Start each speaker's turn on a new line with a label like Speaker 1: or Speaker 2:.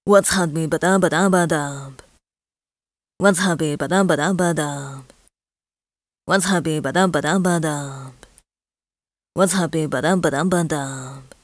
Speaker 1: What's happy badam badam badam? What's happy badam badam badam? What's happy badam badam badam? What's happy badam badam badam?